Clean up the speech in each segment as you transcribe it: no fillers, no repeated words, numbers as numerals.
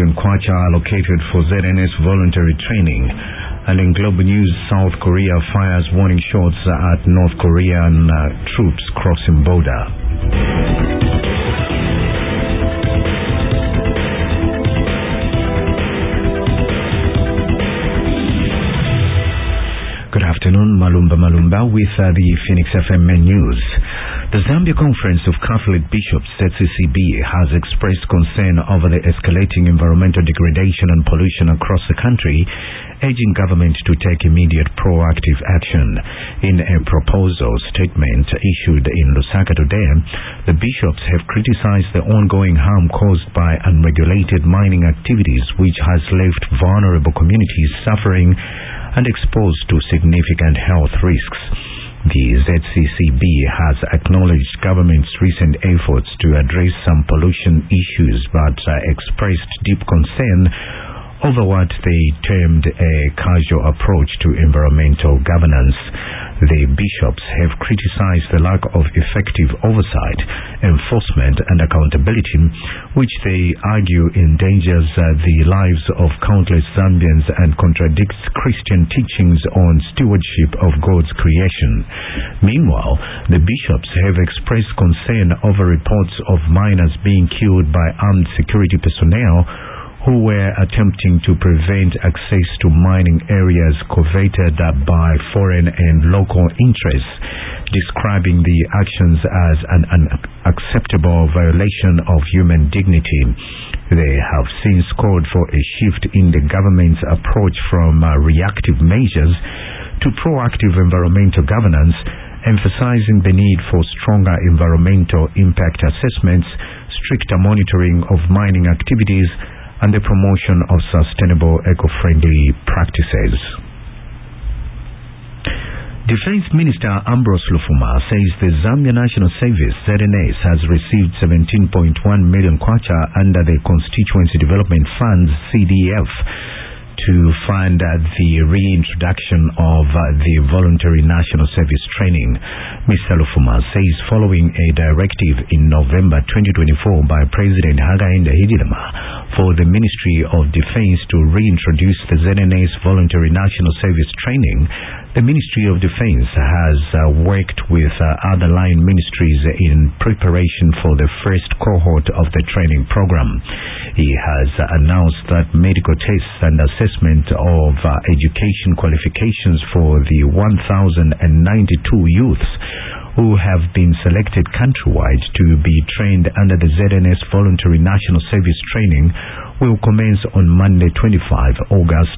million kwacha allocated for ZNS voluntary training. And in global news, South Korea fires warning shots at North Korean troops crossing border. Good afternoon, Malumba with the Phoenix FM News. The Zambia Conference of Catholic Bishops, ZCCB, has expressed concern over the escalating environmental degradation and pollution across the country, urging government to take immediate proactive action. In a proposal statement issued in Lusaka today, the bishops have criticized the ongoing harm caused by unregulated mining activities, which has left vulnerable communities suffering and exposed to significant health risks. The ZCCB has acknowledged government's recent efforts to address some pollution issues, but expressed deep concern over what they termed a casual approach to environmental governance. The bishops have criticized the lack of effective oversight, enforcement and accountability, which they argue endangers the lives of countless Zambians and contradicts Christian teachings on stewardship of God's creation. Meanwhile, the bishops have expressed concern over reports of miners being killed by armed security personnel who were attempting to prevent access to mining areas coveted by foreign and local interests, describing the actions as an unacceptable violation of human dignity. They have since called for a shift in the government's approach from reactive measures to proactive environmental governance, emphasizing the need for stronger environmental impact assessments, stricter monitoring of mining activities, and the promotion of sustainable eco-friendly practices. Defense Minister Ambrose Lufuma says the Zambia National Service, ZNS, has received 17.1 million kwacha under the Constituency Development Funds, CDF, to fund the reintroduction of the voluntary national service training. Mr. Lufuma says following a directive in November 2024 by President Hakainde Hichilema for the Ministry of Defense to reintroduce the ZNS voluntary national service training, the Ministry of Defense has worked with other line ministries in preparation for the first cohort of the training program. He has announced that medical tests and assessment of education qualifications for the 1,092 youths who have been selected countrywide to be trained under the ZNS voluntary national service training will commence on Monday 25 August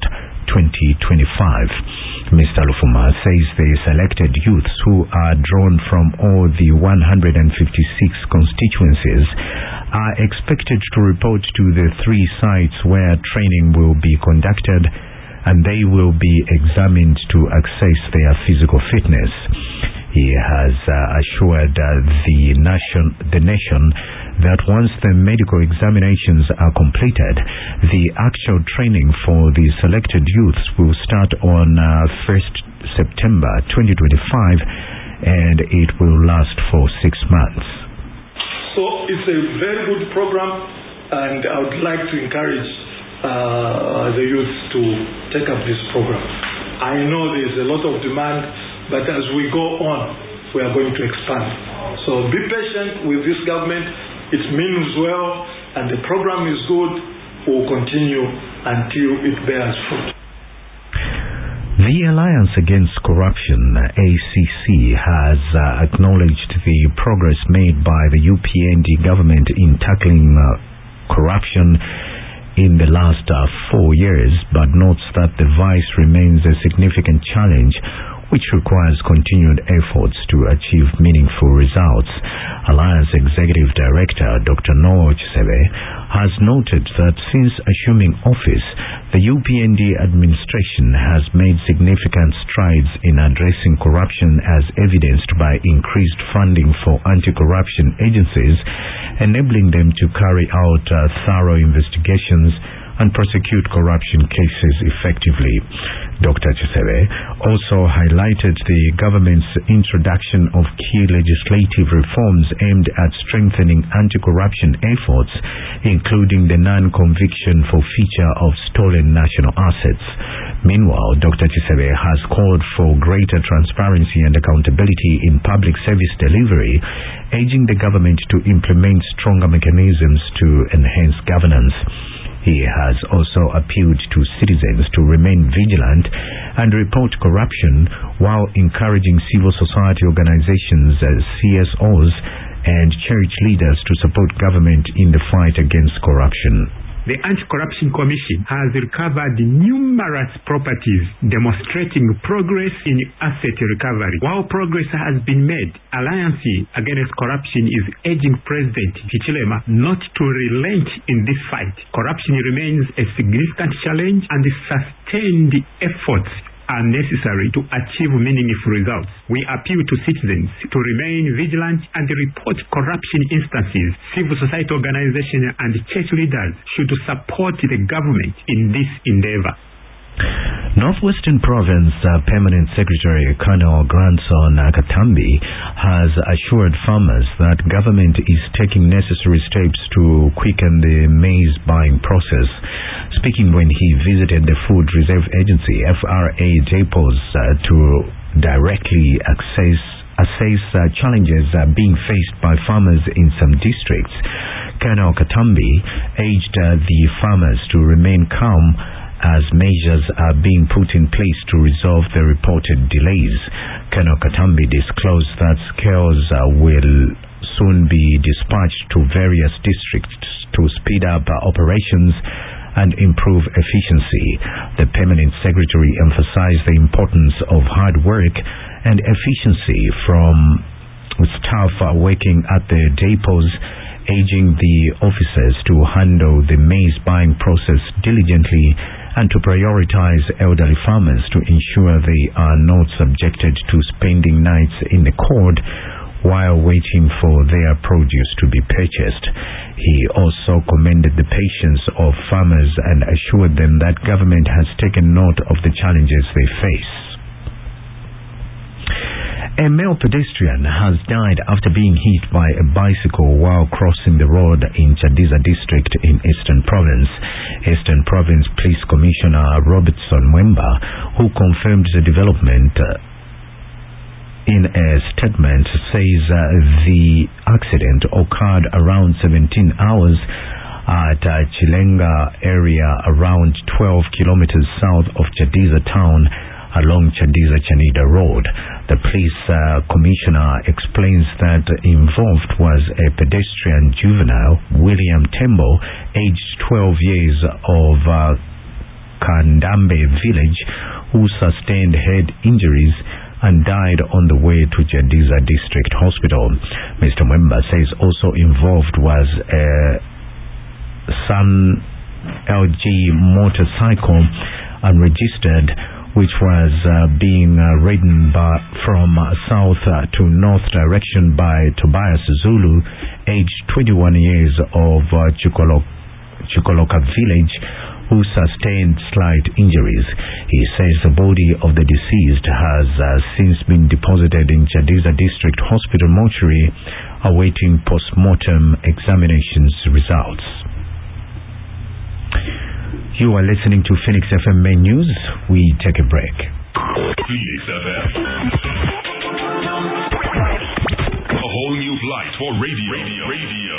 2025. Mr. Lufuma says the selected youths who are drawn from all the 156 constituencies are expected to report to the 3 sites where training will be conducted, and they will be examined to assess their physical fitness. He has assured the nation that once the medical examinations are completed, the actual training for the selected youths will start on 1st September 2025 and it will last for 6 months. So it's a very good program, and I would like to encourage the youth to take up this program. I know there's a lot of demand, but as we go on, we are going to expand. So be patient with this government. It means well, and the program is good. We'll continue until it bears fruit. The Alliance Against Corruption, ACC, has acknowledged the progress made by the UPND government in tackling corruption in the last 4 years, but notes that the vice remains a significant challenge which requires continued efforts to achieve meaningful results. Alliance Executive Director Dr. Noah Chisebe has noted that since assuming office, the UPND administration has made significant strides in addressing corruption, as evidenced by increased funding for anti-corruption agencies, enabling them to carry out thorough investigations, and prosecute corruption cases effectively. Dr. Chisebe also highlighted the government's introduction of key legislative reforms aimed at strengthening anti-corruption efforts, including the non-conviction forfeiture of stolen national assets. Meanwhile, Dr. Chisebe has called for greater transparency and accountability in public service delivery, urging the government to implement stronger mechanisms to enhance governance. He has also appealed to citizens to remain vigilant and report corruption, while encouraging civil society organizations, CSOs, and church leaders to support government in the fight against corruption. The Anti-Corruption Commission has recovered numerous properties, demonstrating progress in asset recovery. While progress has been made, Alliance Against Corruption is urging President Hichilema not to relent in this fight. Corruption remains a significant challenge, and sustained efforts are necessary to achieve meaningful results. We appeal to citizens to remain vigilant and report corruption instances. Civil society organizations and church leaders should support the government in this endeavor. Northwestern Province Permanent Secretary Colonel Grandson Katambi has assured farmers that government is taking necessary steps to quicken the maize buying process. Speaking when he visited the Food Reserve Agency FRA depots to directly assess challenges being faced by farmers in some districts, Colonel Katambi urged the farmers to remain calm as measures are being put in place to resolve the reported delays. Colonel Katambi disclosed that scales will soon be dispatched to various districts to speed up operations and improve efficiency. The permanent secretary emphasized the importance of hard work and efficiency from staff working at the depots, urging the officers to handle the maize buying process diligently and to prioritize elderly farmers to ensure they are not subjected to spending nights in the cold while waiting for their produce to be purchased. He also commended the patience of farmers and assured them that government has taken note of the challenges they face. A male pedestrian has died after being hit by a bicycle while crossing the road in Chadiza district in Eastern Province. Eastern Province Police Commissioner Robertson Mwemba, who confirmed the development in a statement, says the accident occurred around 17 hours at Chilenga area, around 12 kilometers south of Chadiza town, along Chadiza-Chanida Road. The police commissioner explains that involved was a pedestrian juvenile, William Tembo, aged 12 years, of Kandambe village, who sustained head injuries and died on the way to Chadiza District Hospital. Mr. Mwemba says also involved was a Sun LG motorcycle, unregistered, which was being ridden from south to north direction by Tobias Zulu, aged 21 years, of Chukoloka village, who sustained slight injuries. He says the body of the deceased has since been deposited in Chadiza District Hospital mortuary, awaiting post-mortem examinations results. You are listening to Phoenix FM Main News. We take a break. Phoenix FM. A whole new light for radio.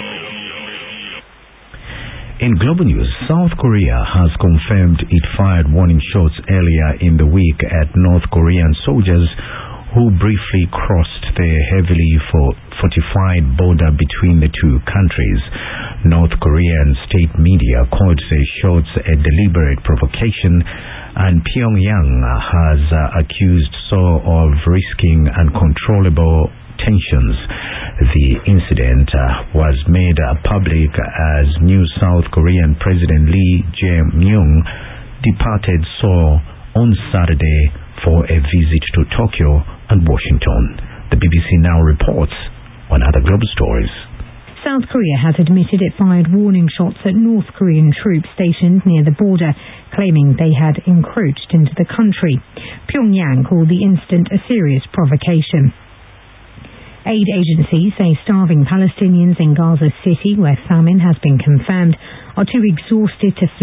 In global news, South Korea has confirmed it fired warning shots earlier in the week at North Korean soldiers who briefly crossed the heavily fortified border between the two countries. North Korean state media called the shots a deliberate provocation, and Pyongyang has accused Seoul of risking uncontrollable tensions. The incident was made public as new South Korean President Lee Jae-myung departed Seoul on Saturday for a visit to Tokyo and Washington. The BBC now reports on other global stories. South Korea has admitted it fired warning shots at North Korean troops stationed near the border, claiming they had encroached into the country. Pyongyang called the incident a serious provocation. Aid agencies say starving Palestinians in Gaza City, where famine has been confirmed, are too exhausted to